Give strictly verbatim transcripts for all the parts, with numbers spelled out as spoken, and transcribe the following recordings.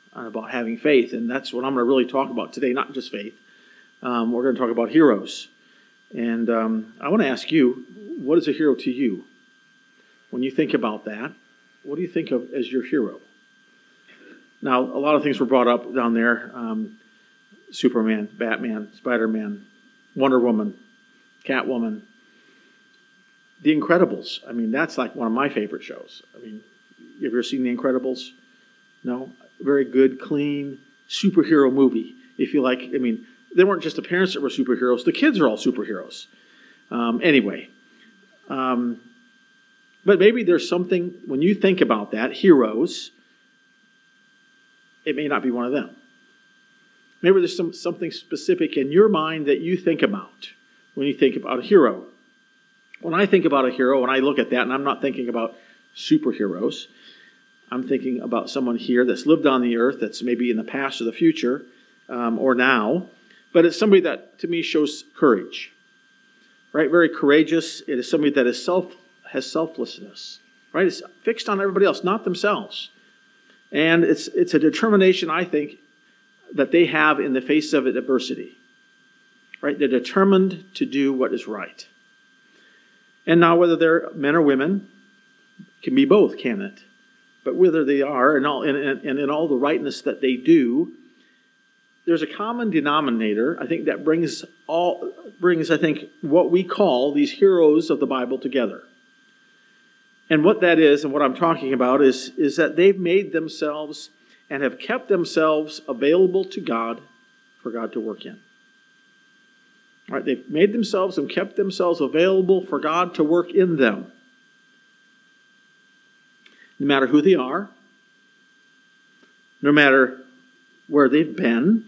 about having faith, and that's what I'm going to really talk about today, not just faith. Um, we're going to talk about heroes. And um, I want to ask you, what is a hero to you? When you think about that, what do you think of as your hero? Now, a lot of things were brought up down there. Um, Superman, Batman, Spider-Man, Wonder Woman, Catwoman, The Incredibles. I mean, that's like one of my favorite shows. I mean, you ever seen The Incredibles? No? Very good, clean, superhero movie. If you like, I mean, they weren't just the parents that were superheroes. The kids are all superheroes. Um, anyway. Um, but maybe there's something, when you think about that, heroes, it may not be one of them. Maybe there's some, something specific in your mind that you think about when you think about a hero. When I think about a hero, when I look at that, and I'm not thinking about superheroes, I'm thinking about someone here that's lived on the earth, that's maybe in the past or the future, um, or now, but it's somebody that, to me, shows courage. Right? Very courageous. It is somebody that is self, has selflessness. Right? It's fixed on everybody else, not themselves. And it's it's a determination, I think, that they have in the face of adversity. Right? They're determined to do what is right. And now, whether they're men or women, can be both, can it? But whether they are, and, all, and, and in all the rightness that they do, there's a common denominator, I think, that brings all brings, I think, what we call these heroes of the Bible together. And what that is, and what I'm talking about, is, is that they've made themselves and have kept themselves available to God for God to work in. All right, they've made themselves and kept themselves available for God to work in them. No matter who they are, no matter where they've been,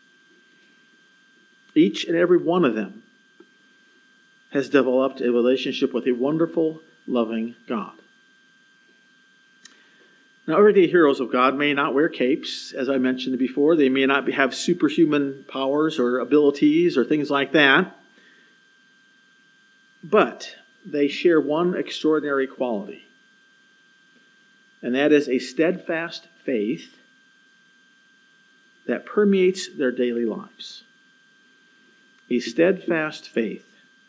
each and every one of them has developed a relationship with a wonderful, loving God. Now, everyday heroes of God may not wear capes, as I mentioned before. They may not have superhuman powers or abilities or things like that. But they share one extraordinary quality. And that is a steadfast faith that permeates their daily lives. A steadfast faith.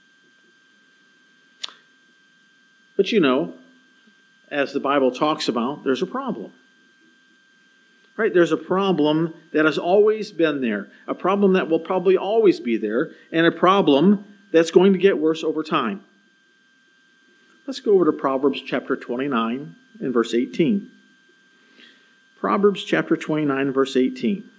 But you know, as the Bible talks about, there's a problem. Right? There's a problem that has always been there. A problem that will probably always be there. And a problem that's going to get worse over time. Let's go over to Proverbs chapter twenty-nine and verse eighteen. Proverbs chapter twenty-nine, verse eighteen.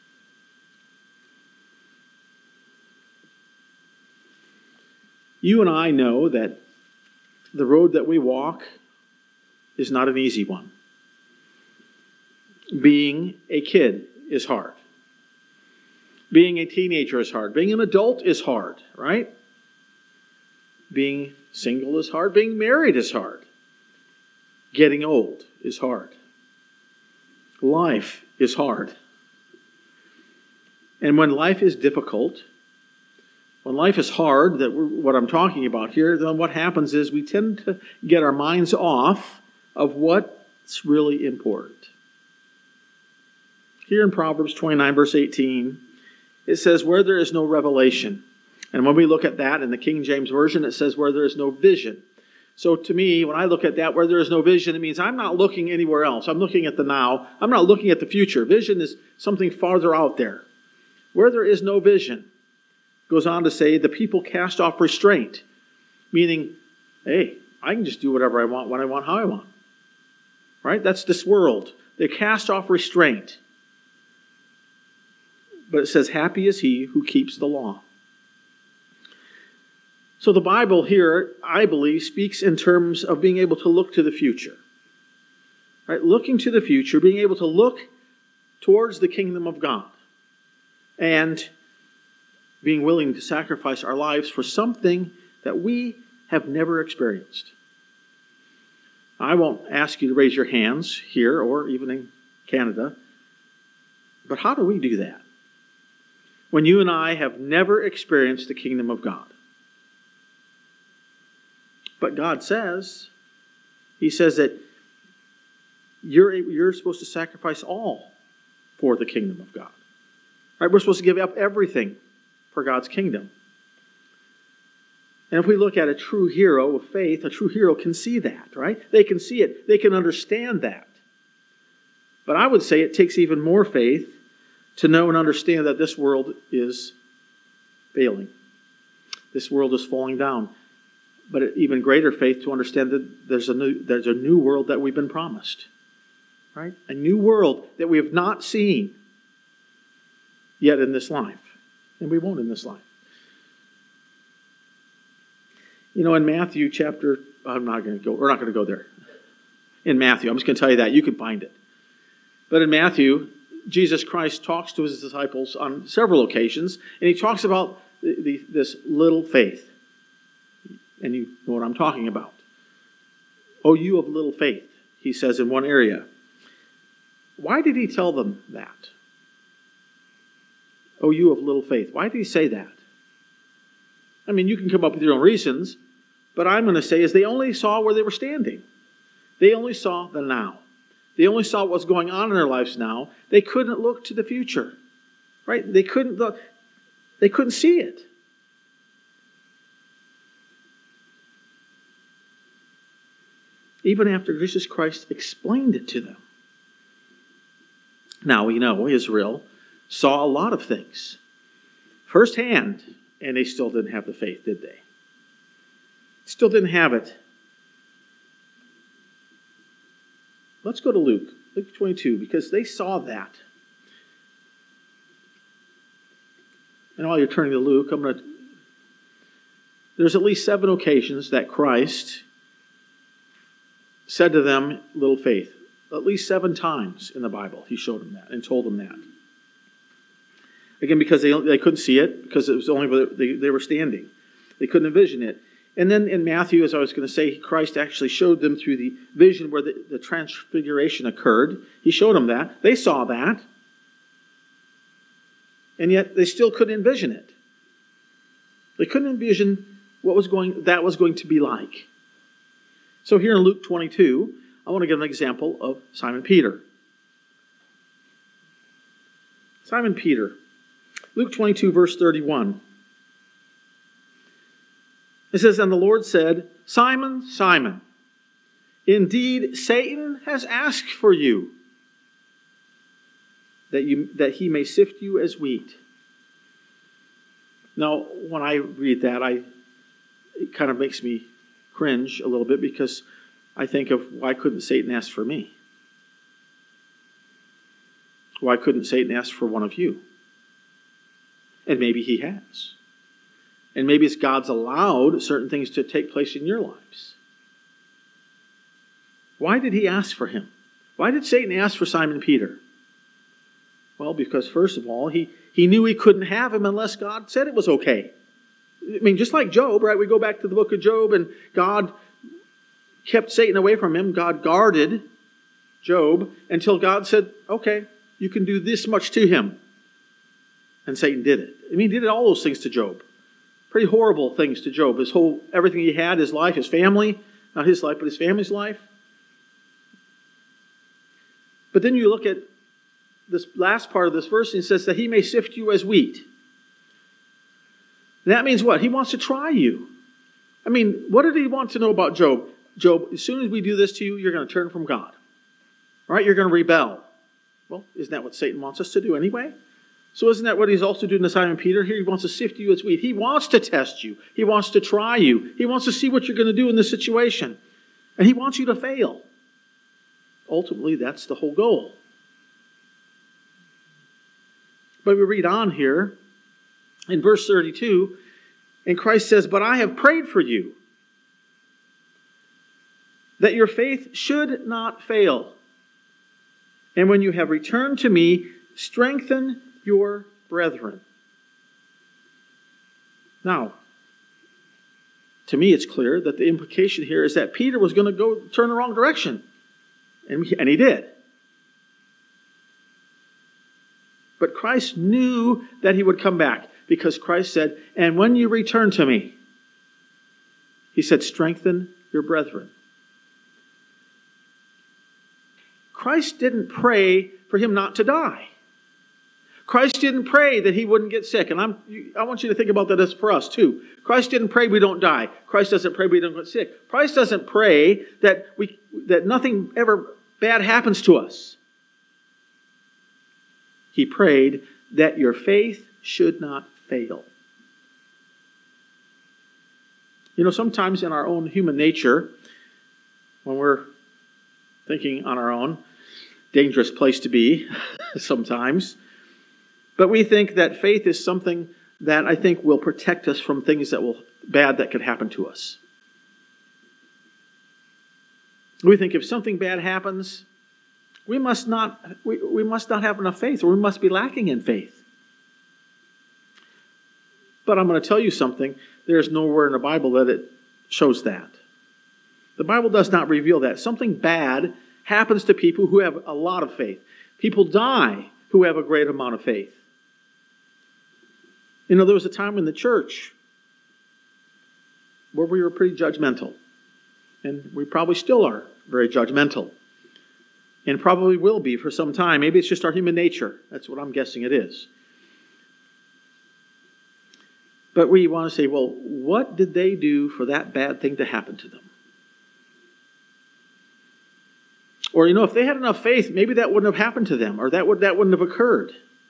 You and I know that the road that we walk is not an easy one. Being a kid is hard. Being a teenager is hard. Being an adult is hard, right? Being single is hard. Being married is hard. Getting old is hard. Life is hard. And when life is difficult, when life is hard, that we're, what I'm talking about here, then what happens is we tend to get our minds off of what's really important. Here in Proverbs twenty-nine, verse eighteen, it says, where there is no revelation. And when we look at that in the King James Version, it says, where there is no vision. So to me, when I look at that, where there is no vision, it means I'm not looking anywhere else. I'm looking at the now. I'm not looking at the future. Vision is something farther out there. Where there is no vision, goes on to say, the people cast off restraint. Meaning, hey, I can just do whatever I want, when I want, how I want. Right? That's this world. They cast off restraint. But it says, happy is he who keeps the law. So the Bible here, I believe, speaks in terms of being able to look to the future. Right? Looking to the future, being able to look towards the kingdom of God. And being willing to sacrifice our lives for something that we have never experienced. I won't ask you to raise your hands here or even in Canada, but how do we do that? When you and I have never experienced the kingdom of God. But God says, He says that you're, you're supposed to sacrifice all for the kingdom of God. Right? We're supposed to give up everything for God's kingdom. And if we look at a true hero of faith, a true hero can see that, right? They can see it. They can understand that. But I would say it takes even more faith to know and understand that this world is failing. This world is falling down. But even greater faith to understand that there's a new, there's a new world that we've been promised. Right? A new world that we have not seen yet in this life. And we won't in this life. You know, in Matthew chapter, I'm not going to go, we're not going to go there. In Matthew, I'm just going to tell you that. You can find it. But in Matthew, Jesus Christ talks to his disciples on several occasions, and he talks about the, the, this little faith. And you know what I'm talking about. Oh, you of little faith, he says in one area. Why did he tell them that? Oh, you of little faith. Why did he say that? I mean, you can come up with your own reasons, but I'm going to say is they only saw where they were standing. They only saw the now. They only saw what's going on in their lives now. They couldn't look to the future. Right? They couldn't look, they couldn't see it. Even after Jesus Christ explained it to them. Now we know Israel saw a lot of things firsthand, and they still didn't have the faith, did they? Still didn't have it. Let's go to Luke, Luke twenty-two, because they saw that. And while you're turning to Luke, I'm going to. There's at least seven occasions that Christ said to them, little faith. At least seven times in the Bible, he showed them that and told them that. Again, because they, they couldn't see it, because it was only where they, they were standing. They couldn't envision it. And then in Matthew, as I was going to say, Christ actually showed them through the vision where the, the transfiguration occurred. He showed them that. They saw that. And yet they still couldn't envision it. They couldn't envision what was going that was going to be like. So here in Luke twenty-two, I want to give an example of Simon Peter. Simon Peter. Luke twenty-two, verse thirty-one. It says, and the Lord said, Simon, Simon, indeed Satan has asked for you, that you that he may sift you as wheat. Now, when I read that, I it kind of makes me cringe a little bit, because I think of, why couldn't Satan ask for me? Why couldn't Satan ask for one of you? And maybe he has. And maybe it's God's allowed certain things to take place in your lives. Why did he ask for him? Why did Satan ask for Simon Peter? Well, because first of all, he, he knew he couldn't have him unless God said it was okay. I mean, just like Job, right? We go back to the book of Job, and God kept Satan away from him. God guarded Job until God said, okay, you can do this much to him. And Satan did it. I mean, he did all those things to Job. Pretty horrible things to Job. His whole, everything he had, his life, his family, not his life, but his family's life. But then you look at this last part of this verse, and it says that he may sift you as wheat. And that means what? He wants to try you. I mean, what did he want to know about Job? Job, as soon as we do this to you, you're going to turn from God. All right? You're going to rebel. Well, isn't that what Satan wants us to do anyway? So isn't that what he's also doing to Simon Peter? Here he wants to sift you as wheat. He wants to test you. He wants to try you. He wants to see what you're going to do in this situation. And he wants you to fail. Ultimately, that's the whole goal. But we read on here in verse thirty-two, and Christ says, but I have prayed for you, that your faith should not fail. And when you have returned to me, strengthen your brethren. Now, to me it's clear that the implication here is that Peter was going to go turn the wrong direction. And he, and he did. But Christ knew that he would come back, because Christ said, and when you return to me, he said, strengthen your brethren. Christ didn't pray for him not to die. Christ didn't pray that he wouldn't get sick. And I'm, I want you to think about that as for us too. Christ didn't pray we don't die. Christ doesn't pray we don't get sick. Christ doesn't pray that we that nothing ever bad happens to us. He prayed that your faith should not fail. You know, sometimes in our own human nature, when we're thinking on our own, dangerous place to be sometimes, but we think that faith is something that I think will protect us from things that will bad that could happen to us. We think if something bad happens, we must not we, we must not have enough faith, or we must be lacking in faith. But I'm going to tell you something. There's nowhere in the Bible that it shows that. The Bible does not reveal that. Something bad happens to people who have a lot of faith. People die who have a great amount of faith. You know, there was a time in the church where we were pretty judgmental. And we probably still are very judgmental. And probably will be for some time. Maybe it's just our human nature. That's what I'm guessing it is. But we want to say, well, what did they do for that bad thing to happen to them? Or, you know, if they had enough faith, maybe that wouldn't have happened to them, or that, would, that wouldn't have occurred.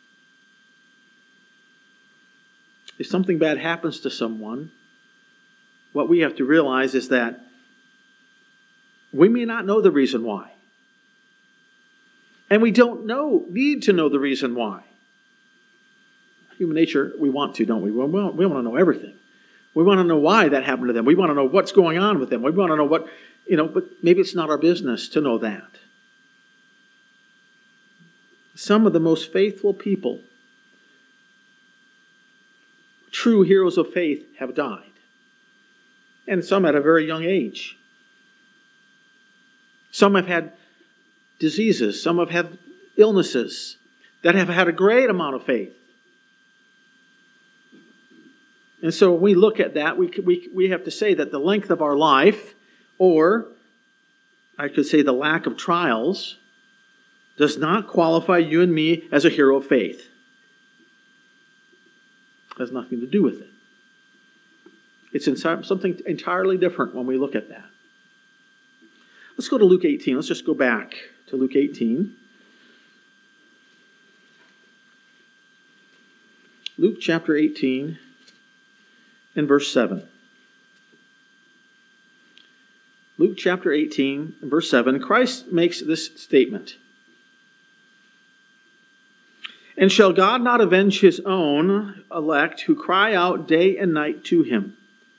If something bad happens to someone, what we have to realize is that we may not know the reason why. And we don't know, need to know the reason why. Human nature, we want to, don't we? We want, we want to know everything. We want to know why that happened to them. We want to know what's going on with them. We want to know what, you know, but maybe it's not our business to know that. Some of the most faithful people, true heroes of faith, have died. And some at a very young age. Some have had diseases. Some have had illnesses that have had a great amount of faith. And so when we look at that, we, we, we have to say that the length of our life, or I could say the lack of trials, does not qualify you and me as a hero of faith. It has nothing to do with it. It's in something entirely different when we look at that. Let's go to Luke eighteen. Let's just go back to Luke eighteen. Luke chapter eighteen and verse seven. Luke chapter eighteen and verse seven. Christ makes this statement. And shall God not avenge his own elect who cry out day and night to him?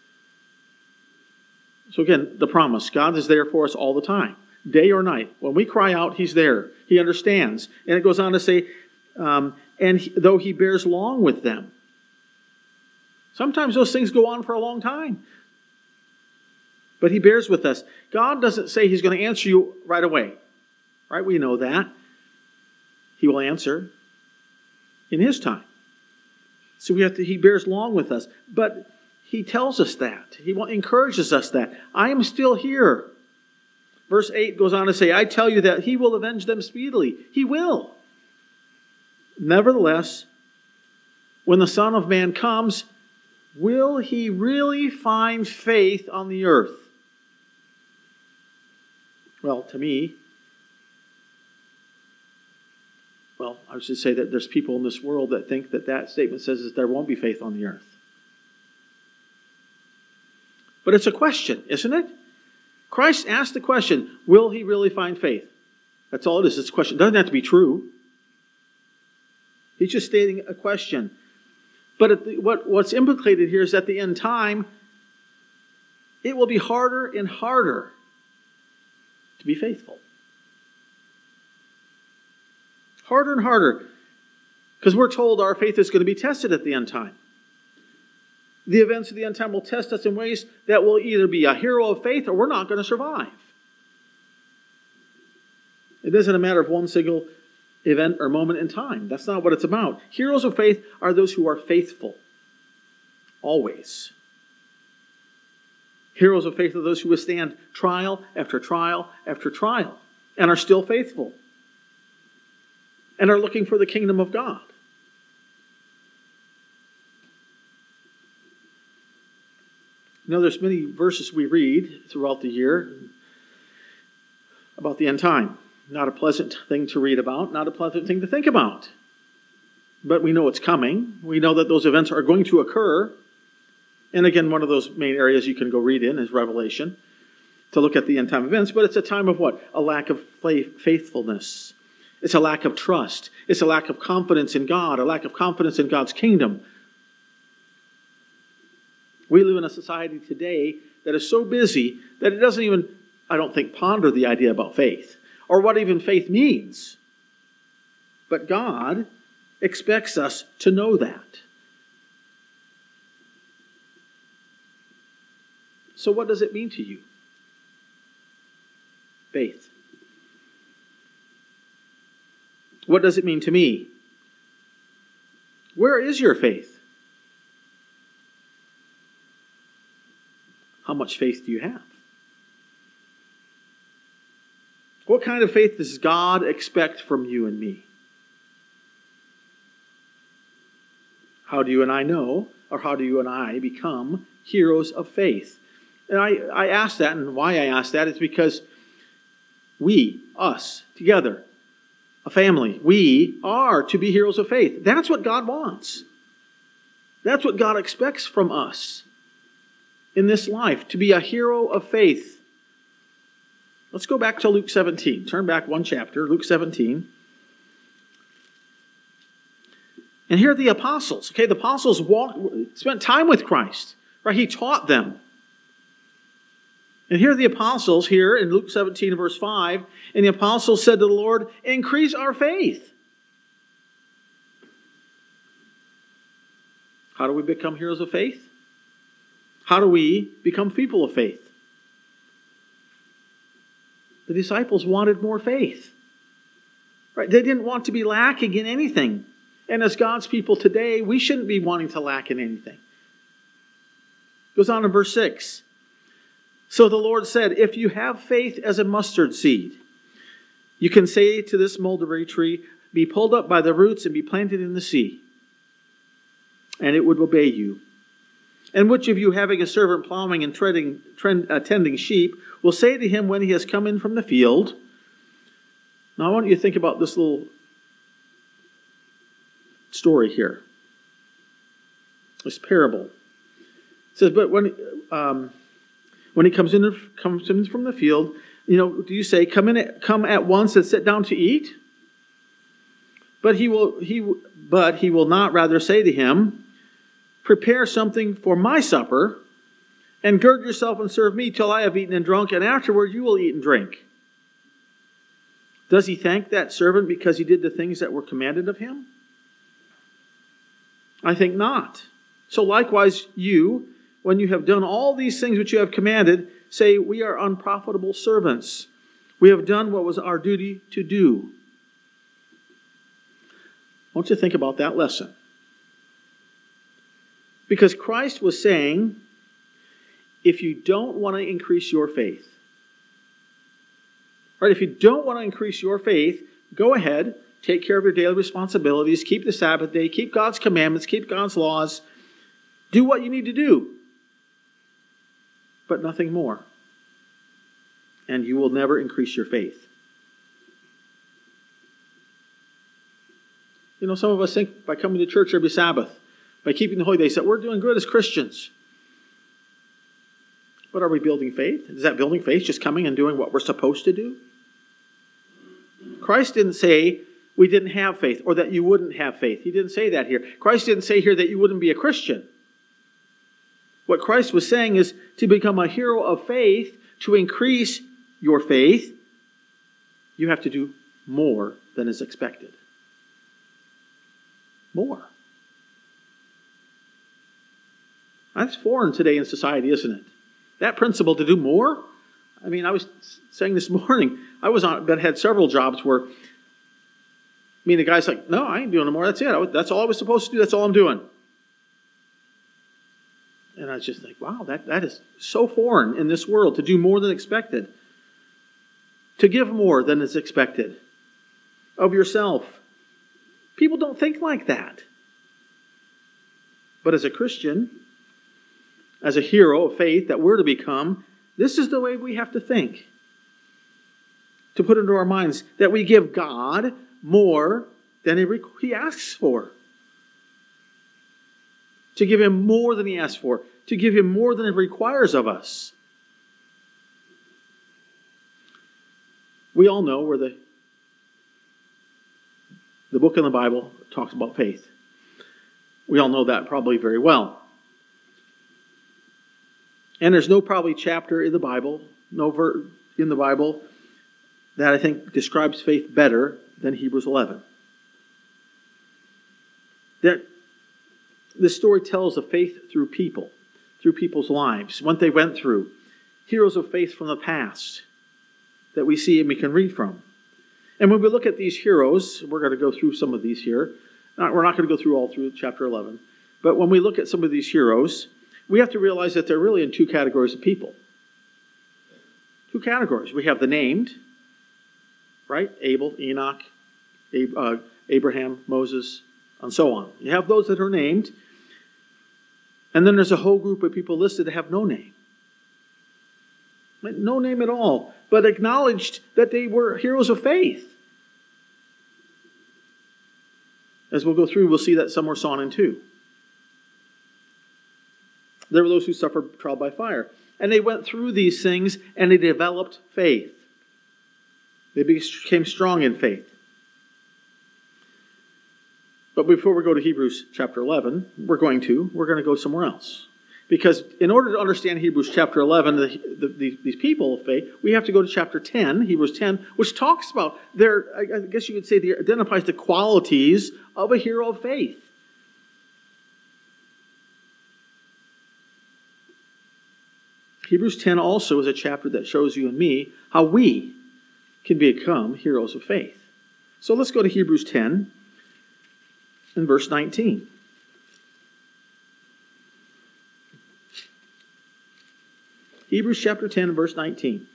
So again, the promise. God is there for us all the time. Day or night. When we cry out, he's there. He understands. And it goes on to say, um, and he, though he bears long with them. Sometimes those things go on for a long time. But he bears with us. God doesn't say he's going to answer you right away. Right? We know that. He will answer in his time. So we have to, he bears long with us. But he tells us that. He encourages us that. I am still here. Verse eight goes on to say, I tell you that he will avenge them speedily. He will. Nevertheless, when the Son of Man comes, will he really find faith on the earth? Well, to me, well, I should say that there's people in this world that think that that statement says that there won't be faith on the earth. But it's a question, isn't it? Christ asked the question, will he really find faith? That's all it is. It's a question. It doesn't have to be true. He's just stating a question. But at the, what, what's implicated here is at the end time, it will be harder and harder to be faithful. Harder and harder. Because we're told our faith is going to be tested at the end time. The events of the end time will test us in ways that will either be a hero of faith or we're not going to survive. It isn't a matter of one single event or moment in time. That's not what it's about. Heroes of faith are those who are faithful. Always. Heroes of faith are those who withstand trial after trial after trial and are still faithful and are looking for the kingdom of God. You know, there's many verses we read throughout the year about the end time. Not a pleasant thing to read about, not a pleasant thing to think about. But we know it's coming. We know that those events are going to occur. And again, one of those main areas you can go read in is Revelation to look at the end time events. But it's a time of what? A lack of faithfulness. It's a lack of trust. It's a lack of confidence in God, a lack of confidence in God's kingdom. We live in a society today that is so busy that it doesn't even, I don't think, ponder the idea about faith or what even faith means. But God expects us to know that. So what does it mean to you? Faith. What does it mean to me? Where is your faith? How much faith do you have? What kind of faith does God expect from you and me? How do you and I know, or how do you and I become heroes of faith? And I, I ask that, and why I ask that is because we, us, together, a family, we are to be heroes of faith. That's what God wants. That's what God expects from us in this life, to be a hero of faith. Let's go back to Luke seventeen. Turn back one chapter, Luke seventeen. And here are the apostles. Okay, the apostles walked, spent time with Christ. Right? He taught them. And here are the apostles here in Luke seventeen, verse five. And the apostles said to the Lord, increase our faith. How do we become heroes of faith? How do we become people of faith? The disciples wanted more faith. Right? They didn't want to be lacking in anything. And as God's people today, we shouldn't be wanting to lack in anything. Goes on in verse six. So the Lord said, if you have faith as a mustard seed, you can say to this mulberry tree, be pulled up by the roots and be planted in the sea, and it would obey you. And which of you, having a servant plowing and treading, trend, uh, tending sheep, will say to him when he has come in from the field? Now I want you to think about this little story here. This parable. It says, but when um, when he comes in, comes in from the field, you know, do you say, come in, at, come at once and sit down to eat? But he will, he, but he will not rather say to him, prepare something for my supper, and gird yourself and serve me till I have eaten and drunk, and afterward you will eat and drink. Does he thank that servant because he did the things that were commanded of him? I think not. So likewise you, when you have done all these things which you have commanded, say, we are unprofitable servants. We have done what was our duty to do. I want you to think about that lesson. Because Christ was saying, if you don't want to increase your faith, right? If you don't want to increase your faith, go ahead, take care of your daily responsibilities, keep the Sabbath day, keep God's commandments, keep God's laws, do what you need to do, but nothing more. And you will never increase your faith. You know, some of us think by coming to church every Sabbath, by keeping the holy days, that we're doing good as Christians. But are we building faith? Is that building faith just coming and doing what we're supposed to do? Christ didn't say we didn't have faith or that you wouldn't have faith. He didn't say that here. Christ didn't say here that you wouldn't be a Christian. What Christ was saying is to become a hero of faith, to increase your faith, you have to do more than is expected. More. That's foreign today in society, isn't it? That principle to do more. I mean, I was saying this morning, I was on, but had several jobs where, I mean, the guy's like, no, I ain't doing no more. That's it. I, that's all I was supposed to do. That's all I'm doing. And I was just like, wow, that, that is so foreign in this world, to do more than expected. To give more than is expected of yourself. People don't think like that. But as a Christian, as a hero of faith that we're to become, this is the way we have to think. To put into our minds that we give God more than he, he asks for. To give him more than he asks for. To give him more than it requires of us. We all know where the, the book in the Bible talks about faith. We all know that probably very well. And there's no probably chapter in the Bible, no verse in the Bible that I think describes faith better than Hebrews eleven. That this story tells of faith through people, through people's lives, what they went through, heroes of faith from the past that we see and we can read from. And when we look at these heroes, we're going to go through some of these here. We're not going to go through all through chapter eleven. But when we look at some of these heroes, we have to realize that they're really in two categories of people. Two categories. We have the named, right? Abel, Enoch, Ab- uh, Abraham, Moses, and so on. You have those that are named. And then there's a whole group of people listed that have no name. No name at all, but acknowledged that they were heroes of faith. As we'll go through, we'll see that some were sawn in two. There were those who suffered trial by fire. And they went through these things and they developed faith. They became strong in faith. But before we go to Hebrews chapter eleven, we're going to, we're going to go somewhere else. Because in order to understand Hebrews chapter eleven, the, the, the, these people of faith, we have to go to chapter ten, Hebrews ten, which talks about their, I guess you could say, the, identifies the qualities of a hero of faith. Hebrews ten also is a chapter that shows you and me how we can become heroes of faith. So let's go to Hebrews ten and verse nineteen. Hebrews chapter ten, verse nineteen.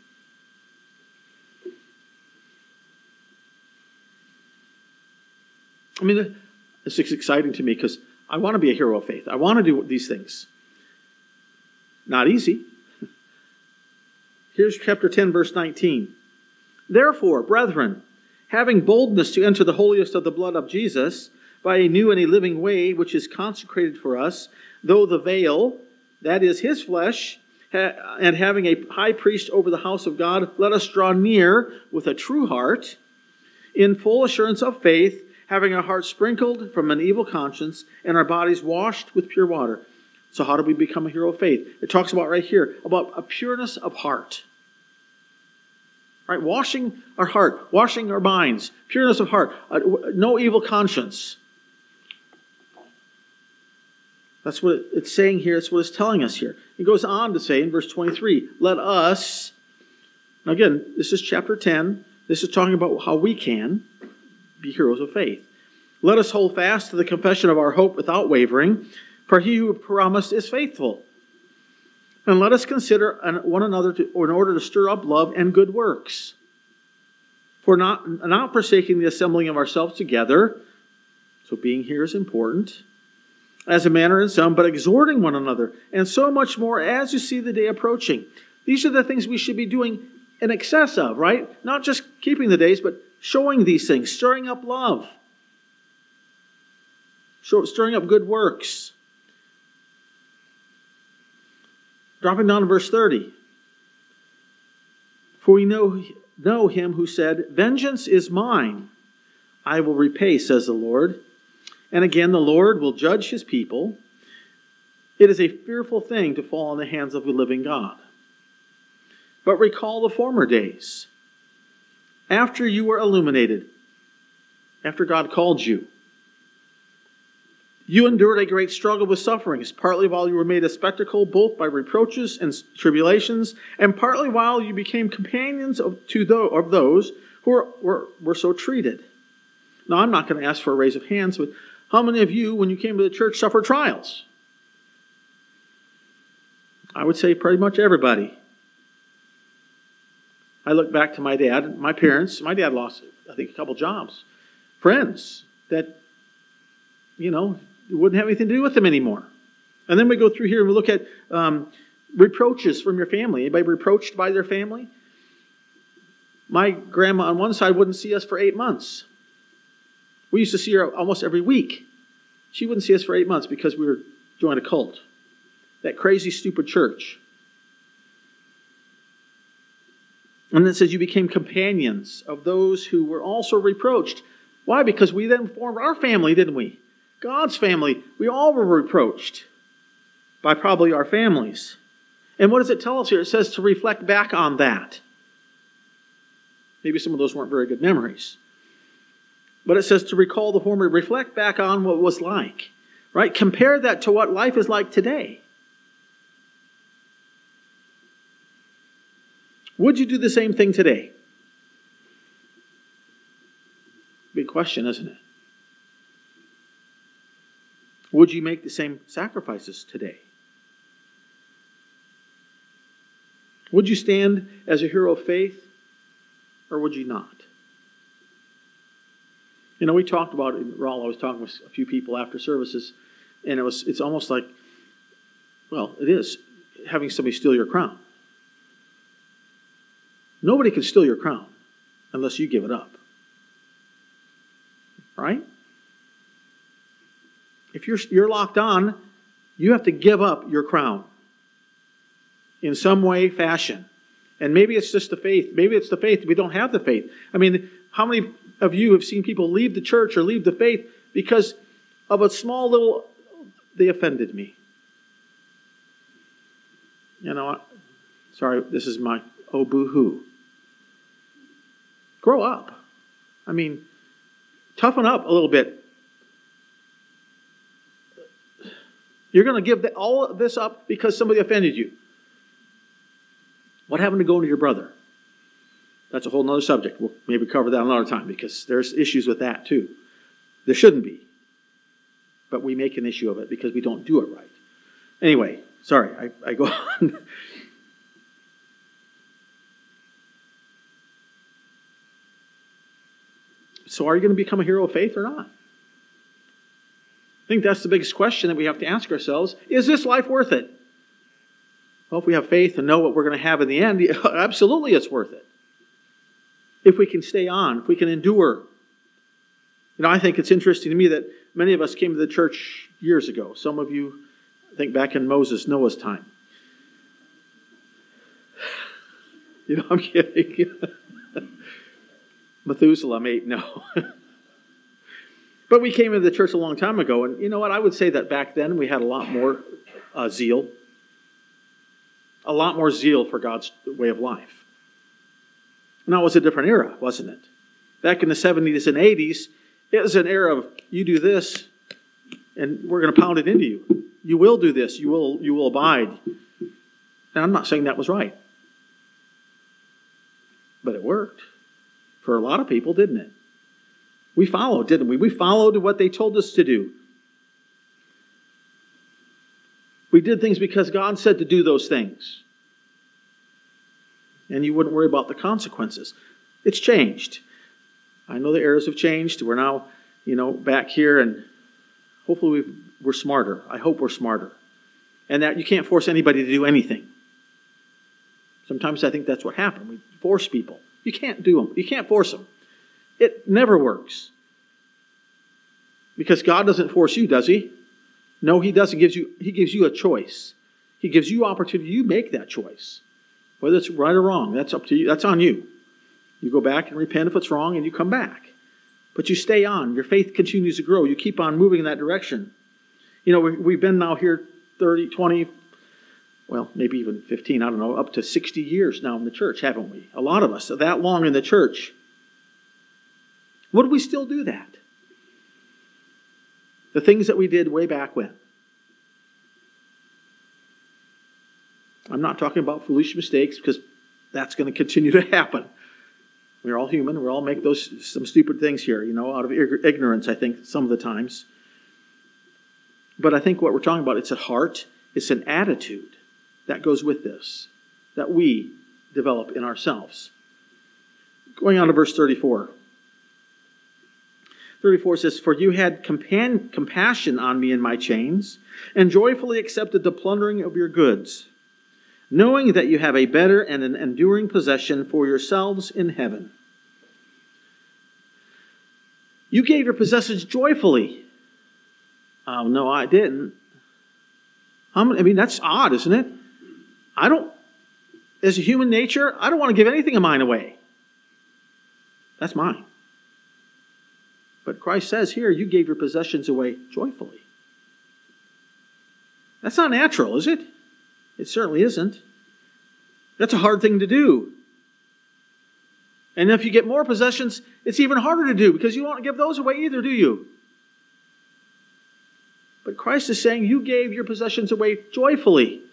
I mean, this is exciting to me because I want to be a hero of faith. I want to do these things. Not easy. Here's chapter ten, verse nineteen. Therefore, brethren, having boldness to enter the holiest of the blood of Jesus, by a new and a living way which is consecrated for us, though the veil, that is his flesh, and having a high priest over the house of God, let us draw near with a true heart, in full assurance of faith, having our hearts sprinkled from an evil conscience, and our bodies washed with pure water. So how do we become a hero of faith? It talks about right here, about a pureness of heart. Right? Washing our heart, washing our minds, pureness of heart, uh, no evil conscience. That's what it's saying here. That's what it's telling us here. It goes on to say in verse twenty-three, let us, now again, this is chapter ten. This is talking about how we can be heroes of faith. Let us hold fast to the confession of our hope without wavering, for he who promised is faithful. And let us consider one another to, in order to stir up love and good works. For not, not forsaking the assembling of ourselves together, so being here is important, as a manner in some, but exhorting one another, and so much more as you see the day approaching. These are the things we should be doing in excess of, right? Not just keeping the days, but showing these things, stirring up love, stirring up good works. Dropping down to verse thirty. For we know, know him who said, vengeance is mine, I will repay, says the Lord. And again, the Lord will judge his people. It is a fearful thing to fall in the hands of a living God. But recall the former days, after you were illuminated, after God called you. You endured a great struggle with sufferings, partly while you were made a spectacle, both by reproaches and tribulations, and partly while you became companions of, to those, of those who were, were, were so treated. Now, I'm not going to ask for a raise of hands, but how many of you, when you came to the church, suffered trials? I would say pretty much everybody. I look back to my dad, my parents. My dad lost, I think, a couple jobs. Friends that, you know, wouldn't have anything to do with them anymore. And then we go through here and we look at um, reproaches from your family. Anybody reproached by their family? My grandma on one side wouldn't see us for eight months. We used to see her almost every week. She wouldn't see us for eight months because we were joined a cult. That crazy, stupid church. And then it says you became companions of those who were also reproached. Why? Because we then formed our family, didn't we? God's family. We all were reproached by probably our families. And what does it tell us here? It says to reflect back on that. Maybe some of those weren't very good memories. But it says to recall the former, reflect back on what it was like. Right? Compare that to what life is like today. Would you do the same thing today? Big question, isn't it? Would you make the same sacrifices today? Would you stand as a hero of faith, or would you not? You know, we talked about it, Raul, I was talking with a few people after services, and it was it's almost like, well, it is, having somebody steal your crown. Nobody can steal your crown unless you give it up. Right? If you're, you're locked on, you have to give up your crown in some way, fashion. And maybe it's just the faith. Maybe it's the faith. We don't have the faith. I mean, how many of you have seen people leave the church or leave the faith because of a small little, they offended me? You know, sorry, this is my, oh, boo-hoo. Grow up. I mean, toughen up a little bit. You're going to give the, all of this up because somebody offended you. What happened to going to your brother? That's a whole other subject. We'll maybe cover that another time because there's issues with that too. There shouldn't be. But we make an issue of it because we don't do it right. Anyway, sorry, I, I go on. So are you going to become a hero of faith or not? I think that's the biggest question that we have to ask ourselves. Is this life worth it? Well, if we have faith and know what we're going to have in the end, absolutely it's worth it. If we can stay on, if we can endure. You know, I think it's interesting to me that many of us came to the church years ago. Some of you, I think back in Moses, Noah's time. You know, I'm kidding. Methuselah, mate, no. But we came into the church a long time ago, and you know what? I would say that back then we had a lot more uh, zeal. A lot more zeal for God's way of life. Now, it was a different era, wasn't it? Back in the seventies and eighties, it was an era of, you do this, and we're going to pound it into you. You will do this. You will, you will abide. And I'm not saying that was right. But it worked. For a lot of people, didn't it? We followed, didn't we? We followed what they told us to do. We did things because God said to do those things. And you wouldn't worry about the consequences. It's changed. I know the eras have changed. We're now, you know, back here, and hopefully we've, we're smarter. I hope we're smarter. And that you can't force anybody to do anything. Sometimes I think that's what happened. We force people. You can't do them. You can't force them. It never works. Because God doesn't force you, does He? No, He doesn't. He gives you, he gives you a choice. He gives you opportunity. You make that choice. Whether it's right or wrong, that's up to you. That's on you. You go back and repent if it's wrong, and you come back. But you stay on. Your faith continues to grow. You keep on moving in that direction. You know, we, we've been now here thirty, twenty, well, maybe even fifteen, I don't know, up to sixty years now in the church, haven't we? A lot of us, that long in the church. Would we still do that? The things that we did way back when. I'm not talking about foolish mistakes because that's going to continue to happen. We're all human. We all make those some stupid things here, you know, out of ignorance, I think, some of the times. But I think what we're talking about, it's a heart, it's an attitude that goes with this, that we develop in ourselves. Going on to verse thirty-four. thirty-four says, "For you had compan- compassion on me in my chains, and joyfully accepted the plundering of your goods, knowing that you have a better and an enduring possession for yourselves in heaven." You gave your possessions joyfully. Oh, no, I didn't. I mean, that's odd, isn't it? I don't, as a human nature, I don't want to give anything of mine away. That's mine. But Christ says here, you gave your possessions away joyfully. That's not natural, is it? It certainly isn't. That's a hard thing to do. And if you get more possessions, it's even harder to do because you don't give those away either, do you? But Christ is saying you gave your possessions away joyfully.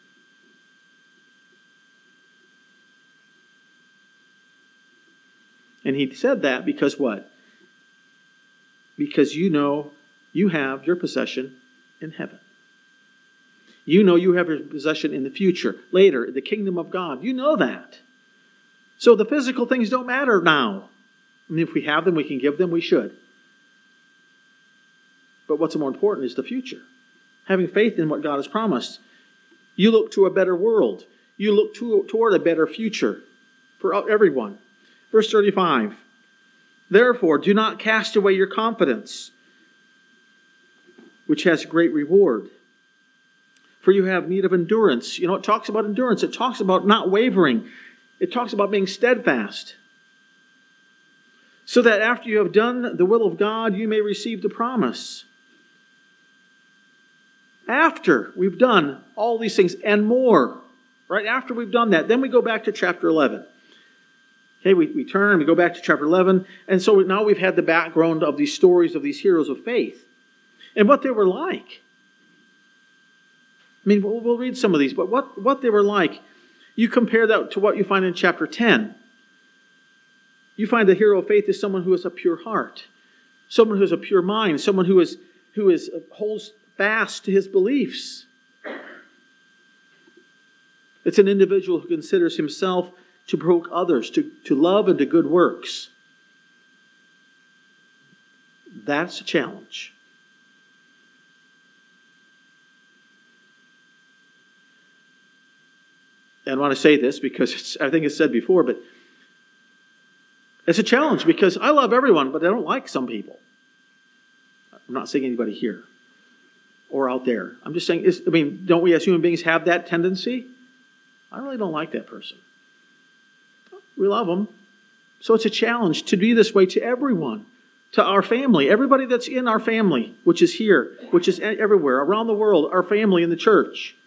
And he said that because what? Because you know you have your possession in heaven. You know you have your possession in the future, later, the kingdom of God. You know that. So the physical things don't matter now. I mean, if we have them, we can give them, we should. But what's more important is the future. Having faith in what God has promised. You look to a better world. You look to, toward a better future for everyone. Verse thirty-five. "Therefore, do not cast away your confidence, which has great reward. For you have need of endurance." You know, it talks about endurance. It talks about not wavering. It talks about being steadfast. "So that after you have done the will of God, you may receive the promise." After we've done all these things and more, right after we've done that, then we go back to chapter eleven. Okay, we, we turn and we go back to chapter eleven, and so now we've had the background of these stories of these heroes of faith and what they were like. I mean, we'll, we'll read some of these, but what, what they were like, you compare that to what you find in chapter ten. You find the hero of faith is someone who has a pure heart, someone who has a pure mind, someone who is who is holds fast to his beliefs. It's an individual who considers himself to provoke others to, to love and to good works. That's a challenge. And I want to say this because it's, I think it's said before, but it's a challenge because I love everyone, but I don't like some people. I'm not saying anybody here or out there. I'm just saying, is, I mean, don't we as human beings have that tendency? I really don't like that person. We love them. So it's a challenge to be this way to everyone, to our family, everybody that's in our family, which is here, which is everywhere, around the world, our family in the church.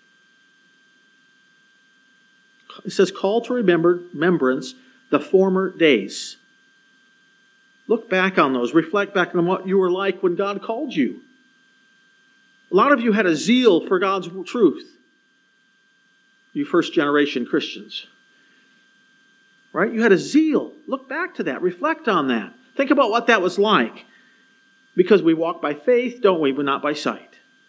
It says, call to remember, remembrance the former days. Look back on those. Reflect back on what you were like when God called you. A lot of you had a zeal for God's truth. You first generation Christians. Right? You had a zeal. Look back to that. Reflect on that. Think about what that was like. Because we walk by faith, don't we, but not by sight.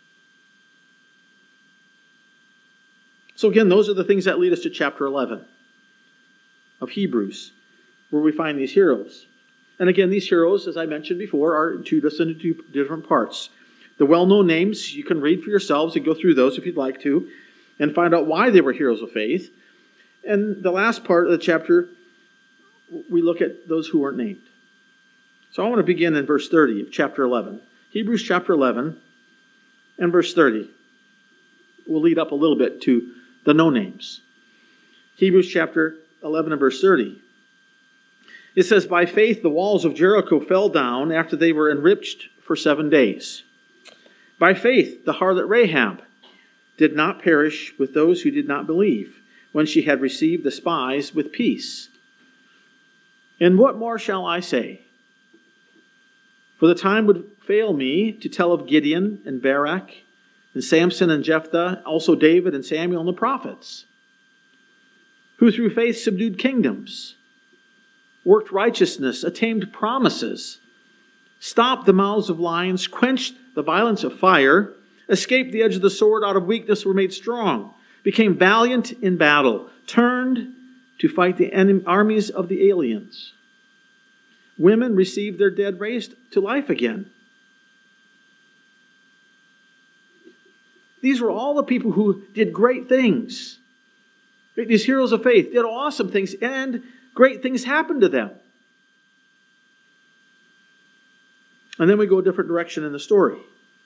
So again, those are the things that lead us to chapter eleven of Hebrews, where we find these heroes. And again, these heroes, as I mentioned before, are two different parts. The well-known names, you can read for yourselves and go through those if you'd like to, and find out why they were heroes of faith. And the last part of the chapter, we look at those who weren't named. So I want to begin in verse thirty of chapter eleven. Hebrews chapter eleven and verse thirty. We'll lead up a little bit to the no-names. Hebrews chapter eleven and verse thirty. It says, by faith the walls of Jericho fell down after they were enriched for seven days. By faith the harlot Rahab did not perish with those who did not believe, when she had received the spies with peace. And what more shall I say? For the time would fail me to tell of Gideon and Barak, and Samson and Jephthah, also David and Samuel and the prophets, who through faith subdued kingdoms, worked righteousness, attained promises, stopped the mouths of lions, quenched the violence of fire, escaped the edge of the sword, out of weakness were made strong, became valiant in battle, turned to fight the enemy, armies of the aliens. Women received their dead raised to life again. These were all the people who did great things. These heroes of faith did awesome things, and great things happened to them. And then we go a different direction in the story.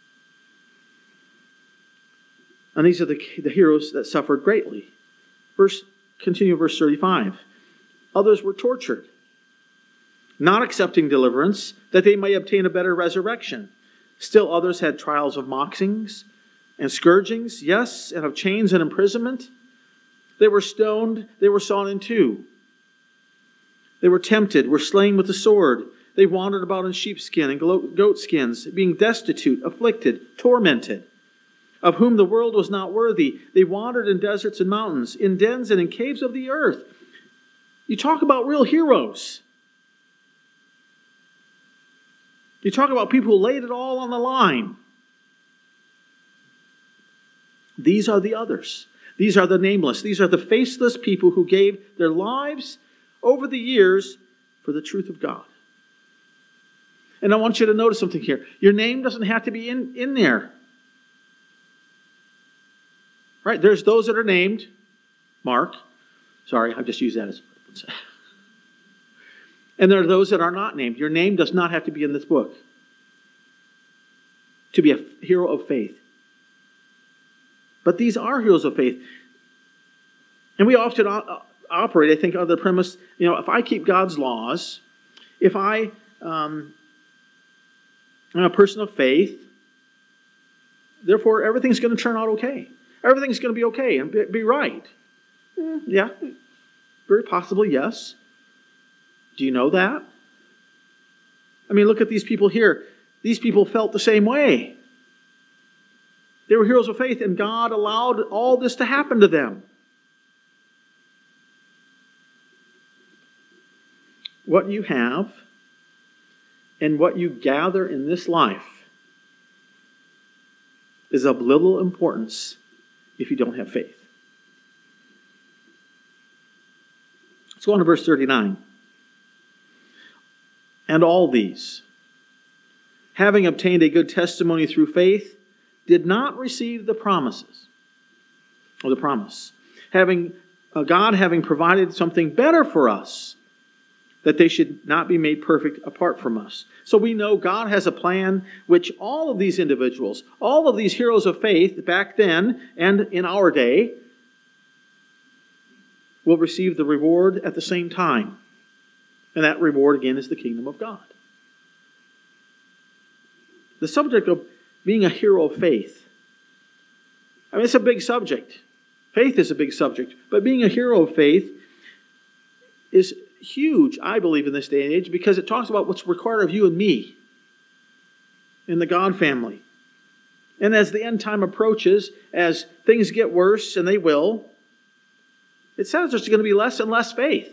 And these are the, the heroes that suffered greatly. Verse, continue verse thirty-five. Others were tortured, not accepting deliverance, that they may obtain a better resurrection. Still others had trials of mockings and scourgings, yes, and of chains and imprisonment. They were stoned, they were sawn in two. They were tempted, were slain with the sword. They wandered about in sheepskin and goat skins, being destitute, afflicted, tormented, of whom the world was not worthy. They wandered in deserts and mountains, in dens and in caves of the earth. You talk about real heroes. You talk about people who laid it all on the line. These are the others. These are the nameless. These are the faceless people who gave their lives over the years for the truth of God. And I want you to notice something here. Your name doesn't have to be in, in there. Right? There's those that are named. Mark. Sorry, I've just used that as a reference. And there are those that are not named. Your name does not have to be in this book to be a hero of faith. But these are heroes of faith. And we often operate, I think, on the premise, you know, if I keep God's laws, if I um, am a person of faith, therefore everything's going to turn out okay. Everything's going to be okay and be, be right. Mm, yeah, very possibly, yes. Do you know that? I mean, look at these people here. These people felt the same way. They were heroes of faith, and God allowed all this to happen to them. What you have and what you gather in this life is of little importance if you don't have faith. Let's go on to verse thirty-nine. And all these, having obtained a good testimony through faith, did not receive the promises, or the promise. Having uh, God having provided something better for us, that they should not be made perfect apart from us. So we know God has a plan which all of these individuals, all of these heroes of faith back then and in our day, will receive the reward at the same time. And that reward, again, is the kingdom of God. The subject of being a hero of faith. I mean, it's a big subject. Faith is a big subject. But being a hero of faith is huge, I believe, in this day and age, because it talks about what's required of you and me in the God family. And as the end time approaches, as things get worse, and they will, it says there's going to be less and less faith.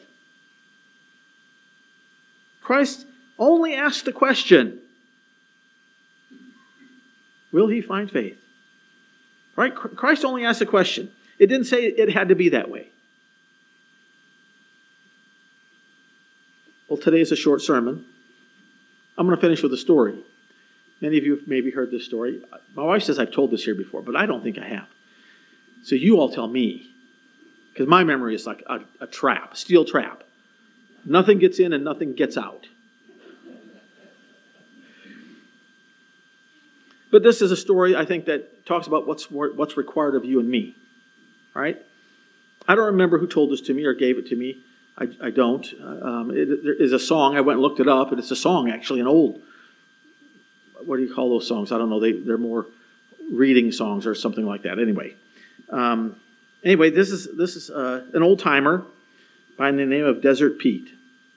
Christ only asked the question, will he find faith? Right? Christ only asked the question. It didn't say it had to be that way. Well, today is a short sermon. I'm going to finish with a story. Many of you have maybe heard this story. My wife says I've told this here before, but I don't think I have. So you all tell me. Because my memory is like a, a trap, a steel trap. Nothing gets in and nothing gets out. But this is a story, I think, that talks about what's what's required of you and me. All right? I don't remember who told this to me or gave it to me. I, I don't. Um, it, there is a song. I went and looked it up, and it's a song, actually, an old, what do you call those songs? I don't know. They, they're more reading songs or something like that. Anyway. Um, anyway, this is, this is uh, an old-timer by the name of Desert Pete.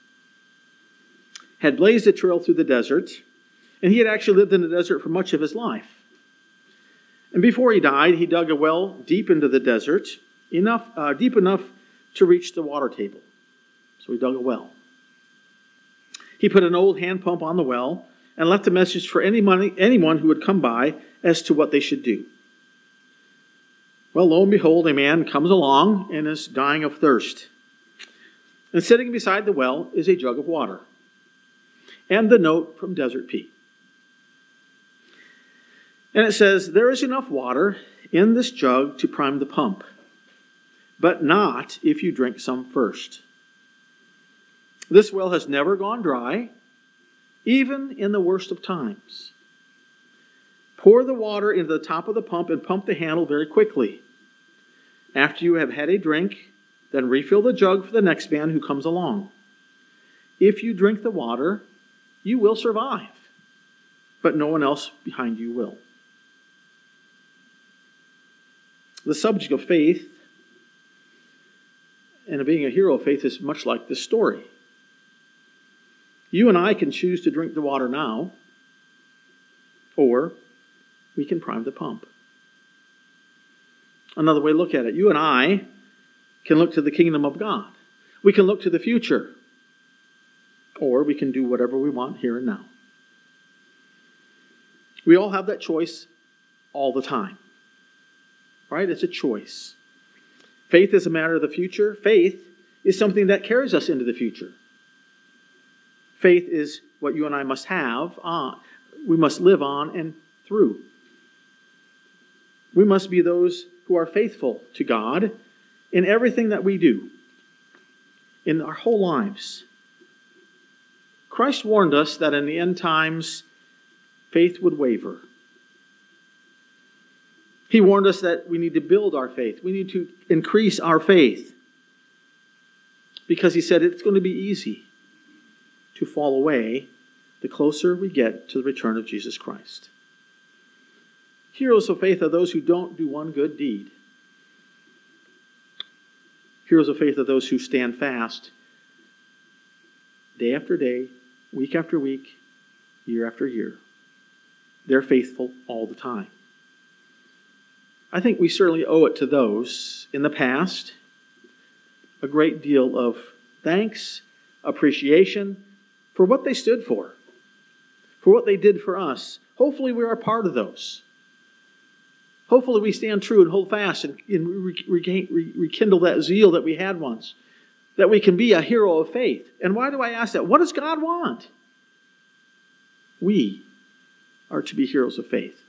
Had blazed a trail through the desert, and he had actually lived in the desert for much of his life. And before he died, he dug a well deep into the desert, enough, uh, deep enough to reach the water table. So he dug a well. He put an old hand pump on the well and left a message for any money, anyone who would come by as to what they should do. Well, lo and behold, a man comes along and is dying of thirst. And sitting beside the well is a jug of water. and the note from Desert Pete. And it says, there is enough water in this jug to prime the pump, but not if you drink some first. This well has never gone dry, even in the worst of times. Pour the water into the top of the pump and pump the handle very quickly. After you have had a drink, then refill the jug for the next man who comes along. If you drink the water, you will survive, but no one else behind you will. The subject of faith and of being a hero of faith is much like this story. You and I can choose to drink the water now, or we can prime the pump. Another way to look at it, you and I can look to the kingdom of God. We can look to the future, or we can do whatever we want here and now. We all have that choice all the time. Right? It's a choice. Faith is a matter of the future. Faith is something that carries us into the future. Faith is what you and I must have on. We must live on and through. We must be those who are faithful to God in everything that we do, in our whole lives. Christ warned us that in the end times, faith would waver. He warned us that we need to build our faith. We need to increase our faith. Because he said it's going to be easy to fall away the closer we get to the return of Jesus Christ. Heroes of faith are those who don't do one good deed. Heroes of faith are those who stand fast day after day, week after week, year after year. They're faithful all the time. I think we certainly owe it to those in the past a great deal of thanks, appreciation for what they stood for, for what they did for us. Hopefully we are a part of those. Hopefully we stand true and hold fast and, and regain, re, rekindle that zeal that we had once, that we can be a hero of faith. And why do I ask that? What does God want? We are to be heroes of faith.